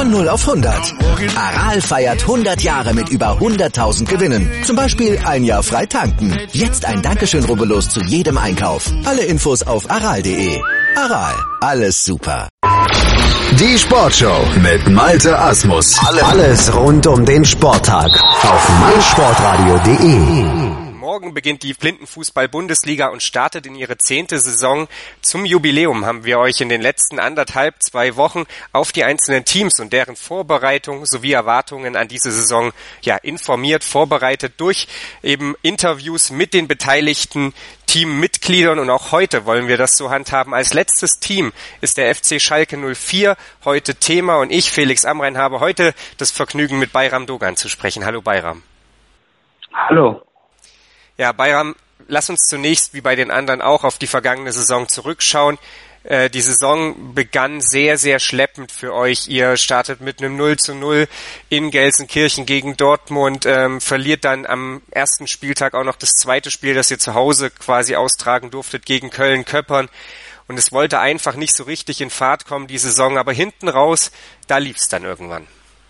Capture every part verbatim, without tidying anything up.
Von null auf hundert. Aral feiert hundert Jahre mit über hunderttausend Gewinnen. Zum Beispiel ein Jahr frei tanken. Jetzt ein Dankeschön, rubbellos zu jedem Einkauf. Alle Infos auf aral punkt de. Aral, alles super. Die Sportshow mit Malte Asmus. Alles rund um den Sporttag auf meinsportradio punkt de. Morgen beginnt die Blindenfußball-Bundesliga und startet in ihre zehnte Saison. Zum Jubiläum haben wir euch in den letzten anderthalb, zwei Wochen auf die einzelnen Teams und deren Vorbereitung sowie Erwartungen an diese Saison ja informiert, vorbereitet durch eben Interviews mit den beteiligten Teammitgliedern, und auch heute wollen wir das so handhaben. Als letztes Team ist der F C Schalke null vier heute Thema, und ich, Felix Amrain, habe heute das Vergnügen, mit Bayram Dogan zu sprechen. Hallo Bayram. Hallo. Ja, Bayram, lass uns zunächst, wie bei den anderen auch, auf die vergangene Saison zurückschauen. Äh, die Saison begann sehr, sehr schleppend für euch. Ihr startet mit einem null zu null in Gelsenkirchen gegen Dortmund, ähm, verliert dann am ersten Spieltag auch noch das zweite Spiel, das ihr zu Hause quasi austragen durftet, gegen Köln-Köppern. Und es wollte einfach nicht so richtig in Fahrt kommen, die Saison, aber hinten raus, da lief's dann irgendwann.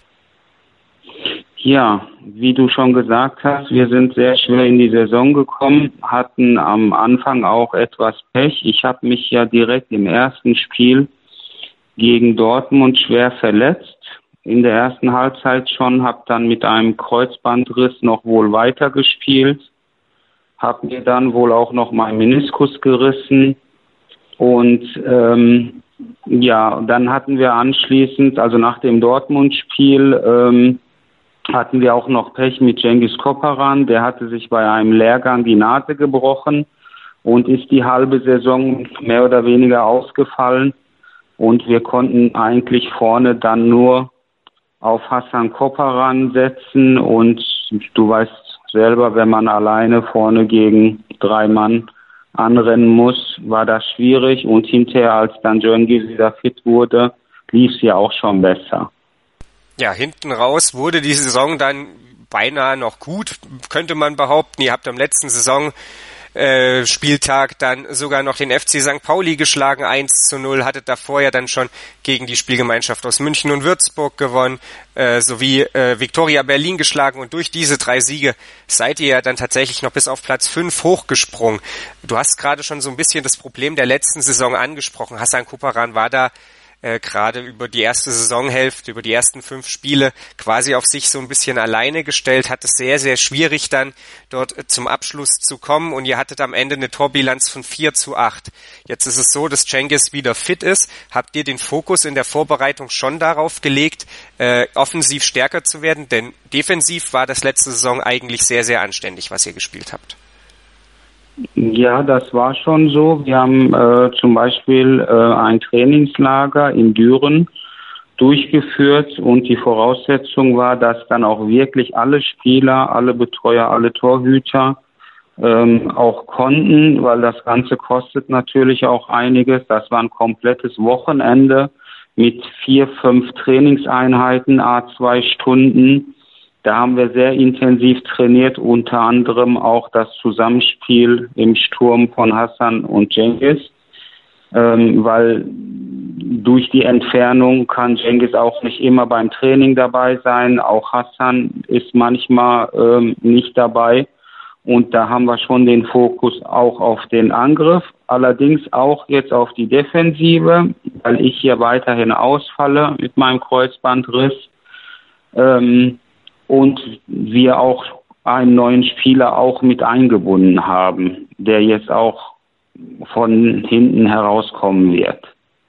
Ja, wie du schon gesagt hast, wir sind sehr schwer in die Saison gekommen, hatten am Anfang auch etwas Pech. Ich habe mich ja direkt im ersten Spiel gegen Dortmund schwer verletzt. In der ersten Halbzeit schon, habe dann mit einem Kreuzbandriss noch wohl weitergespielt, habe mir dann wohl auch noch meinen Meniskus gerissen, und ähm, ja, dann hatten wir anschließend, also nach dem Dortmund-Spiel, ähm, hatten wir auch noch Pech mit Cengiz Koparan. Der hatte sich bei einem Lehrgang die Nase gebrochen und ist die halbe Saison mehr oder weniger ausgefallen. Und wir konnten eigentlich vorne dann nur auf Hasan Koparan setzen. Und du weißt selber, wenn man alleine vorne gegen drei Mann anrennen muss, war das schwierig. Und hinterher, als dann Cengiz wieder fit wurde, lief es ja auch schon besser. Ja, hinten raus wurde die Saison dann beinahe noch gut, könnte man behaupten. Ihr habt am letzten Saison äh, Spieltag dann sogar noch den F C Sankt Pauli geschlagen, eins zu null, hattet davor ja dann schon gegen die Spielgemeinschaft aus München und Würzburg gewonnen, äh, sowie äh, Viktoria Berlin geschlagen, und durch diese drei Siege seid ihr ja dann tatsächlich noch bis auf Platz fünf hochgesprungen. Du hast gerade schon so ein bisschen das Problem der letzten Saison angesprochen. Hasan Koparan war da Äh, gerade über die erste Saisonhälfte, über die ersten fünf Spiele quasi auf sich so ein bisschen alleine gestellt, hat es sehr, sehr schwierig dann dort äh, zum Abschluss zu kommen, und ihr hattet am Ende eine Torbilanz von vier zu acht. Jetzt ist es so, dass Cengiz wieder fit ist. Habt ihr den Fokus in der Vorbereitung schon darauf gelegt, äh, offensiv stärker zu werden? Denn defensiv war das letzte Saison eigentlich sehr, sehr anständig, was ihr gespielt habt. Ja, das war schon so. Wir haben äh, zum Beispiel äh, ein Trainingslager in Düren durchgeführt, und die Voraussetzung war, dass dann auch wirklich alle Spieler, alle Betreuer, alle Torhüter ähm, auch konnten, weil das Ganze kostet natürlich auch einiges. Das war ein komplettes Wochenende mit vier, fünf Trainingseinheiten, à zwei Stunden. Da haben wir sehr intensiv trainiert, unter anderem auch das Zusammenspiel im Sturm von Hasan und Cengiz, ähm, weil durch die Entfernung kann Cengiz auch nicht immer beim Training dabei sein. Auch Hasan ist manchmal ähm, nicht dabei, und da haben wir schon den Fokus auch auf den Angriff, allerdings auch jetzt auf die Defensive, weil ich hier weiterhin ausfalle mit meinem Kreuzbandriss. Ähm, Und wir auch einen neuen Spieler auch mit eingebunden haben, der jetzt auch von hinten herauskommen wird.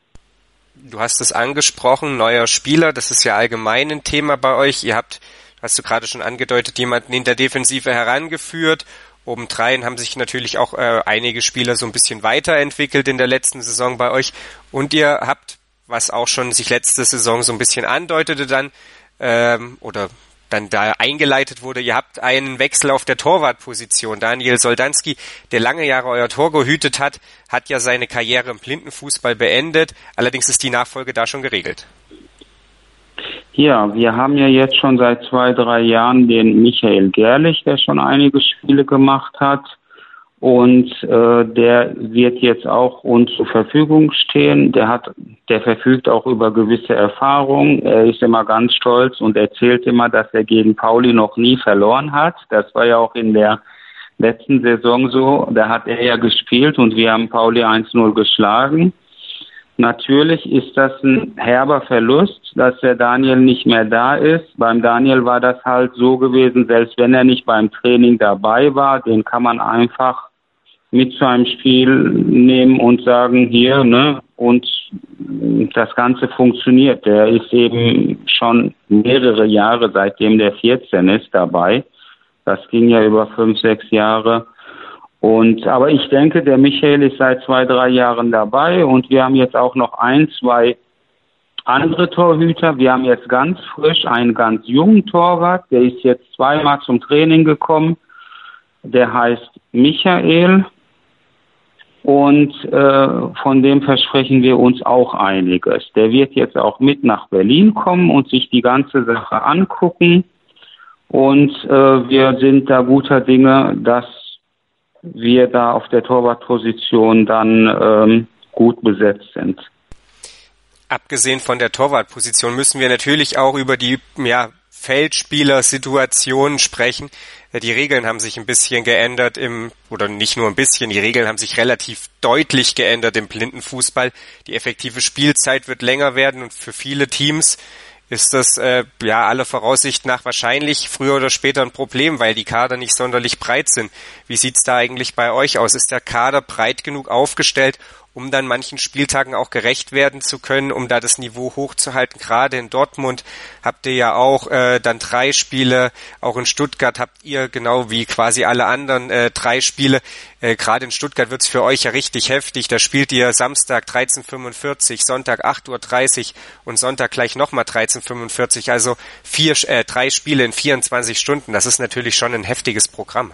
Du hast es angesprochen, neuer Spieler, das ist ja allgemein ein Thema bei euch. Ihr habt, hast du gerade schon angedeutet, jemanden in der Defensive herangeführt. Obendrein haben sich natürlich auch äh, einige Spieler so ein bisschen weiterentwickelt in der letzten Saison bei euch. Und ihr habt, was auch schon sich letzte Saison so ein bisschen andeutete dann, ähm, oder dann da eingeleitet wurde, ihr habt einen Wechsel auf der Torwartposition. Daniel Soldanski, der lange Jahre euer Tor gehütet hat, hat ja seine Karriere im Blindenfußball beendet. Allerdings ist die Nachfolge da schon geregelt. Ja, wir haben ja jetzt schon seit zwei, drei Jahren den Michael Gerlich, der schon einige Spiele gemacht hat. Und äh, der wird jetzt auch uns zur Verfügung stehen. Der hat, der verfügt auch über gewisse Erfahrung. Er ist immer ganz stolz und erzählt immer, dass er gegen Pauli noch nie verloren hat. Das war ja auch in der letzten Saison so. Da hat er ja gespielt und wir haben Pauli eins null geschlagen. Natürlich ist das ein herber Verlust, dass der Daniel nicht mehr da ist. Beim Daniel war das halt so gewesen, selbst wenn er nicht beim Training dabei war, den kann man einfach mit zu einem Spiel nehmen und sagen, hier, ne, und das Ganze funktioniert. Der ist eben schon mehrere Jahre, seitdem der vierzehn ist, dabei. Das ging ja über fünf, sechs Jahre. Und, aber ich denke, der Michael ist seit zwei, drei Jahren dabei und wir haben jetzt auch noch ein, zwei andere Torhüter. Wir haben jetzt ganz frisch einen ganz jungen Torwart, der ist jetzt zweimal zum Training gekommen. Der heißt Michael und äh, von dem versprechen wir uns auch einiges. Der wird jetzt auch mit nach Berlin kommen und sich die ganze Sache angucken und äh, wir sind da guter Dinge, dass wir da auf der Torwartposition dann ähm, gut besetzt sind. Abgesehen von der Torwartposition müssen wir natürlich auch über die ja, Feldspieler-Situationen sprechen. Die Regeln haben sich ein bisschen geändert im, oder nicht nur ein bisschen, die Regeln haben sich relativ deutlich geändert im Blindenfußball. Die effektive Spielzeit wird länger werden und für viele Teams ist das äh, ja aller Voraussicht nach wahrscheinlich früher oder später ein Problem, weil die Kader nicht sonderlich breit sind. Wie sieht's da eigentlich bei euch aus? Ist der Kader breit genug aufgestellt, um dann manchen Spieltagen auch gerecht werden zu können, um da das Niveau hochzuhalten? Gerade in Dortmund habt ihr ja auch äh, dann drei Spiele, auch in Stuttgart habt ihr genau wie quasi alle anderen äh, drei Spiele. Äh, gerade in Stuttgart wird's für euch ja richtig heftig. Da spielt ihr Samstag dreizehn Uhr fünfundvierzig, Sonntag acht Uhr dreißig und Sonntag gleich nochmal dreizehn Uhr fünfundvierzig. Also vier, äh, drei Spiele in vierundzwanzig Stunden. Das ist natürlich schon ein heftiges Programm.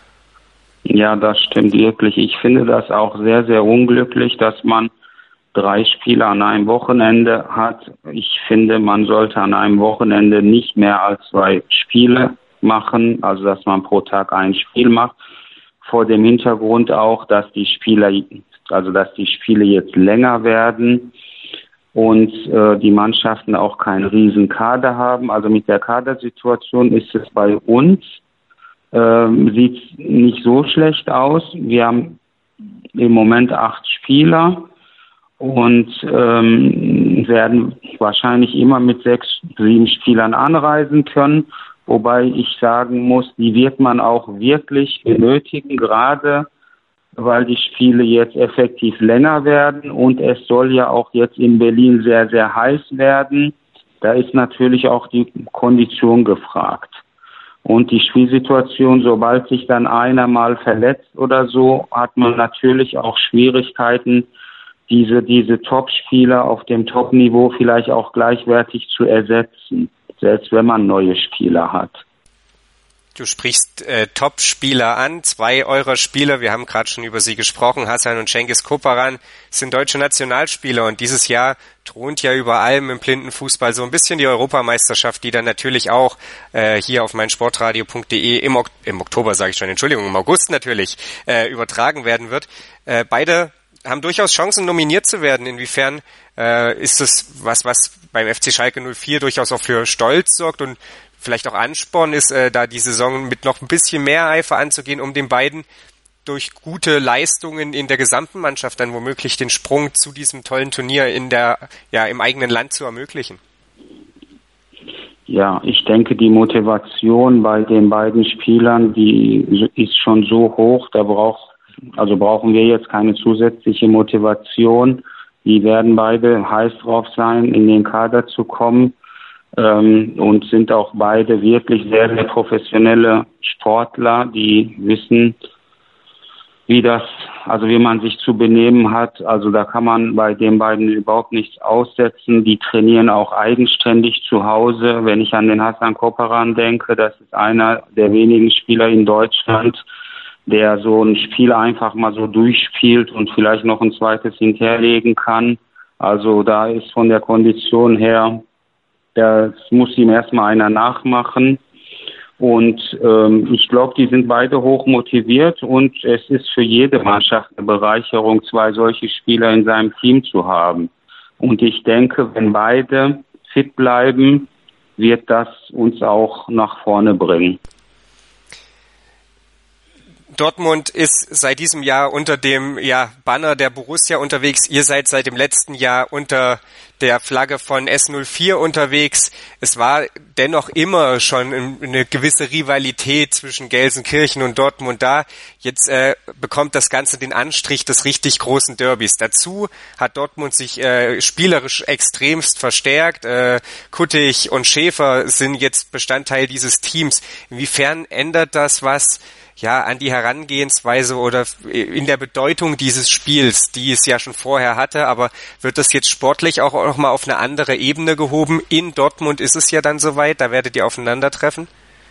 Ja, das stimmt wirklich. Ich finde das auch sehr, sehr unglücklich, dass man drei Spiele an einem Wochenende hat. Ich finde, man sollte an einem Wochenende nicht mehr als zwei Spiele machen, also dass man pro Tag ein Spiel macht. Vor dem Hintergrund auch, dass die Spieler, also dass die Spiele jetzt länger werden und äh, die Mannschaften auch keinen riesen Kader haben. Also mit der Kadersituation ist es bei uns Ähm, sieht nicht so schlecht aus. Wir haben im Moment acht Spieler und ähm, werden wahrscheinlich immer mit sechs, sieben Spielern anreisen können. Wobei ich sagen muss, die wird man auch wirklich benötigen, gerade weil die Spiele jetzt effektiv länger werden und es soll ja auch jetzt in Berlin sehr, sehr heiß werden. Da ist natürlich auch die Kondition gefragt. Und die Spielsituation, sobald sich dann einer mal verletzt oder so, hat man natürlich auch Schwierigkeiten, diese, diese Top-Spieler auf dem Top-Niveau vielleicht auch gleichwertig zu ersetzen, selbst wenn man neue Spieler hat. Du sprichst äh, Top-Spieler an, zwei eurer Spieler, wir haben gerade schon über sie gesprochen, Hasan und Cengiz Koparan sind deutsche Nationalspieler und dieses Jahr thront ja über allem im Blindenfußball so ein bisschen die Europameisterschaft, die dann natürlich auch äh, hier auf meinsportradio punkt de im, ok- im Oktober, sage ich schon, Entschuldigung, im August natürlich äh, übertragen werden wird. Äh, beide haben durchaus Chancen, nominiert zu werden. Inwiefern äh, ist das was, was beim F C Schalke null vier durchaus auch für Stolz sorgt und vielleicht auch Ansporn ist, äh, da die Saison mit noch ein bisschen mehr Eifer anzugehen, um den beiden durch gute Leistungen in der gesamten Mannschaft dann womöglich den Sprung zu diesem tollen Turnier in der, ja, im eigenen Land zu ermöglichen? Ja, ich denke, die Motivation bei den beiden Spielern, die ist schon so hoch, da braucht, also brauchen wir jetzt keine zusätzliche Motivation. Die werden beide heiß drauf sein, in den Kader zu kommen. Ähm, und sind auch beide wirklich sehr, sehr professionelle Sportler, die wissen, wie das, also wie man sich zu benehmen hat. Also da kann man bei den beiden überhaupt nichts aussetzen. Die trainieren auch eigenständig zu Hause. Wenn ich an den Hasan Koparan denke, das ist einer der wenigen Spieler in Deutschland, der so ein Spiel einfach mal so durchspielt und vielleicht noch ein zweites hinterlegen kann. Also da ist von der Kondition her, das muss ihm erstmal einer nachmachen. Und ähm, ich glaube, die sind beide hoch motiviert und es ist für jede Mannschaft eine Bereicherung, zwei solche Spieler in seinem Team zu haben. Und ich denke, wenn beide fit bleiben, wird das uns auch nach vorne bringen. Dortmund ist seit diesem Jahr unter dem ja, Banner der Borussia unterwegs. Ihr seid seit dem letzten Jahr unter der Flagge von S null vier unterwegs. Es war dennoch immer schon eine gewisse Rivalität zwischen Gelsenkirchen und Dortmund da. Jetzt äh, bekommt das Ganze den Anstrich des richtig großen Derbys. Dazu hat Dortmund sich äh, spielerisch extremst verstärkt. Äh, Kuttig und Schäfer sind jetzt Bestandteil dieses Teams. Inwiefern ändert das was ja, an die Herangehensweise oder in der Bedeutung dieses Spiels, die es ja schon vorher hatte, aber wird das jetzt sportlich auch noch mal auf eine andere Ebene gehoben? In Dortmund ist es ja dann soweit, da werdet ihr aufeinandertreffen?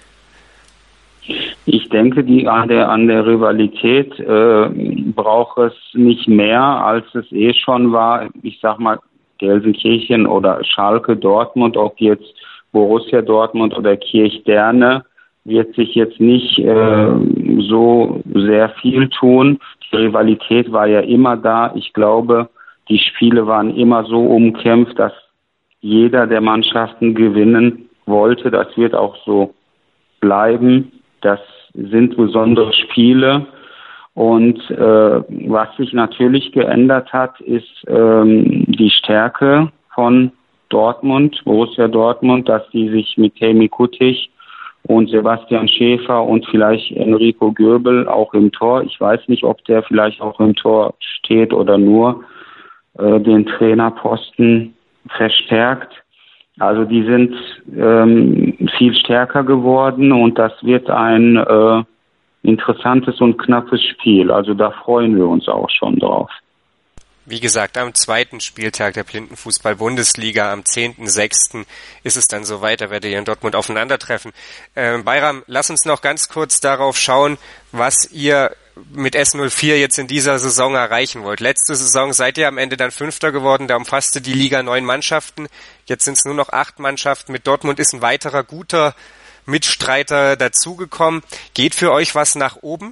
Ich denke, die an der an der Rivalität äh, braucht es nicht mehr, als es eh schon war. Ich sag mal, Gelsenkirchen oder Schalke, Dortmund, ob jetzt Borussia Dortmund oder Kirchderne, wird sich jetzt nicht äh, so sehr viel tun. Die Rivalität war ja immer da. Ich glaube, die Spiele waren immer so umkämpft, dass jeder der Mannschaften gewinnen wollte. Das wird auch so bleiben. Das sind besondere Spiele. Und äh, was sich natürlich geändert hat, ist ähm, die Stärke von Dortmund, Borussia Dortmund, dass die sich mit Helmi Kuttig und Sebastian Schäfer und vielleicht Enrico Göbel auch im Tor. Ich weiß nicht, ob der vielleicht auch im Tor steht oder nur äh, den Trainerposten verstärkt. Also die sind ähm, viel stärker geworden und das wird ein äh, interessantes und knappes Spiel. Also da freuen wir uns auch schon drauf. Wie gesagt, am zweiten Spieltag der Blindenfußball-Bundesliga, am zehnten sechsten ist es dann soweit, da werdet ihr in Dortmund aufeinandertreffen. Ähm, Bayram, lass uns noch ganz kurz darauf schauen, was ihr mit S null vier jetzt in dieser Saison erreichen wollt. Letzte Saison seid ihr am Ende dann Fünfter geworden, da umfasste die Liga neun Mannschaften, jetzt sind es nur noch acht Mannschaften. Mit Dortmund ist ein weiterer guter Mitstreiter dazugekommen. Geht für euch was nach oben?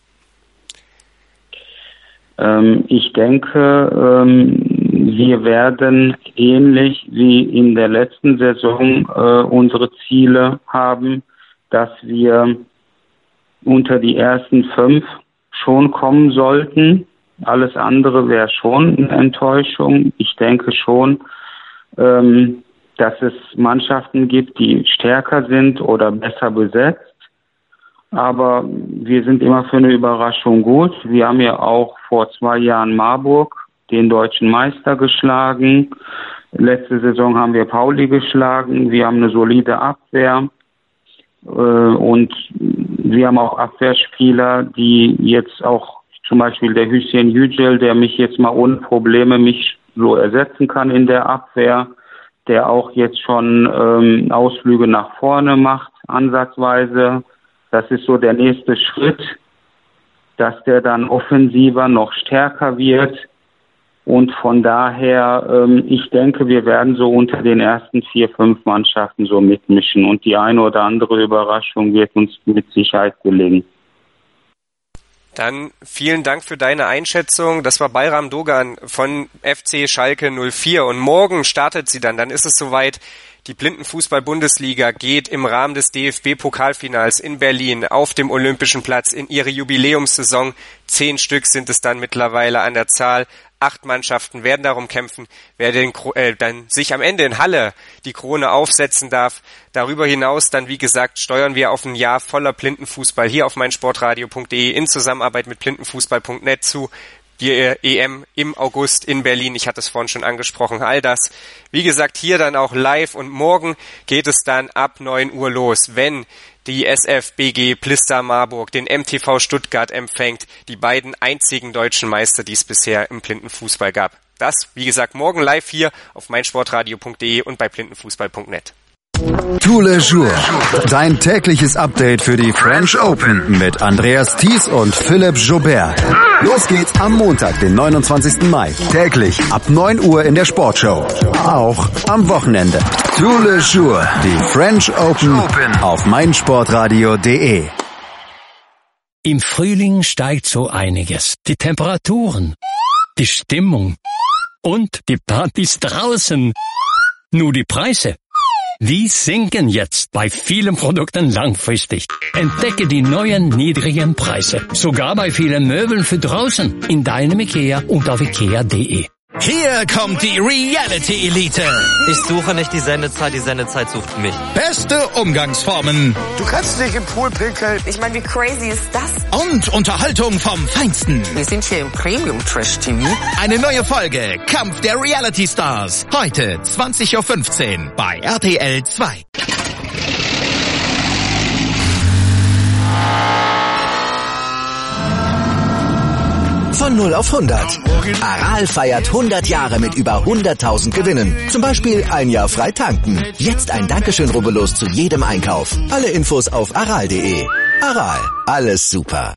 Ähm, ich denke, ähm, wir werden ähnlich wie in der letzten Saison äh, unsere Ziele haben, dass wir unter die ersten fünf schon kommen sollten. Alles andere wäre schon eine Enttäuschung. Ich denke schon, ähm, dass es Mannschaften gibt, die stärker sind oder besser besetzt. Aber wir sind immer für eine Überraschung gut. Wir haben ja auch vor zwei Jahren Marburg, den deutschen Meister, geschlagen. Letzte Saison haben wir Pauli geschlagen. Wir haben eine solide Abwehr. Und wir haben auch Abwehrspieler, die jetzt auch, zum Beispiel der Hüseyin Yücel, der mich jetzt mal ohne Probleme mich so ersetzen kann in der Abwehr, der auch jetzt schon ähm, Ausflüge nach vorne macht, ansatzweise. Das ist so der nächste Schritt, dass der dann offensiver noch stärker wird. Und von daher, ähm, ich denke, wir werden so unter den ersten vier, fünf Mannschaften so mitmischen. Und die eine oder andere Überraschung wird uns mit Sicherheit gelingen. Dann vielen Dank für deine Einschätzung. Das war Bayram Dogan von F C Schalke null vier. Und morgen startet sie dann. Dann ist es soweit. Die Blindenfußball-Bundesliga geht im Rahmen des D F B-Pokalfinals in Berlin auf dem Olympischen Platz in ihre Jubiläumssaison. Zehn Stück sind es dann mittlerweile an der Zahl. Acht Mannschaften werden darum kämpfen, wer den, äh, dann sich am Ende in Halle die Krone aufsetzen darf. Darüber hinaus dann, wie gesagt, steuern wir auf ein Jahr voller Blindenfußball hier auf meinsportradio punkt de in Zusammenarbeit mit blindenfußball punkt net zu. Die E M im August in Berlin, ich hatte es vorhin schon angesprochen, all das. Wie gesagt, hier dann auch live und morgen geht es dann ab neun Uhr los, wenn die S F B G Plister Marburg den M T V Stuttgart empfängt, die beiden einzigen deutschen Meister, die es bisher im Blindenfußball gab. Das, wie gesagt, morgen live hier auf meinsportradio punkt de und bei blindenfußball punkt net. Tous les Jours. Dein tägliches Update für die French Open mit Andreas Thies und Philipp Joubert. Los geht's am Montag, den neunundzwanzigsten Mai. Täglich ab neun Uhr in der Sportshow. Auch am Wochenende. Tous les Jours. Die French Open auf meinsportradio punkt de. Im Frühling steigt so einiges. Die Temperaturen, die Stimmung und die Partys draußen. Nur die Preise. Die sinken jetzt bei vielen Produkten langfristig. Entdecke die neuen niedrigen Preise. Sogar bei vielen Möbeln für draußen. In deinem IKEA und auf ikea punkt de. Hier kommt die Reality Elite. Ich suche nicht die Sendezeit, die Sendezeit sucht mich. Beste Umgangsformen. Du kannst nicht im Pool pinkeln. Ich meine, wie crazy ist das? Und Unterhaltung vom Feinsten. Wir sind hier im Premium-Trash-T V. Eine neue Folge Kampf der Reality Stars. Heute zwanzig Uhr fünfzehn bei R T L zwei. Von null auf hundert. Aral feiert hundert Jahre mit über hunderttausend Gewinnen. Zum Beispiel ein Jahr frei tanken. Jetzt ein Dankeschön, rubbellos zu jedem Einkauf. Alle Infos auf aral punkt de. Aral, alles super.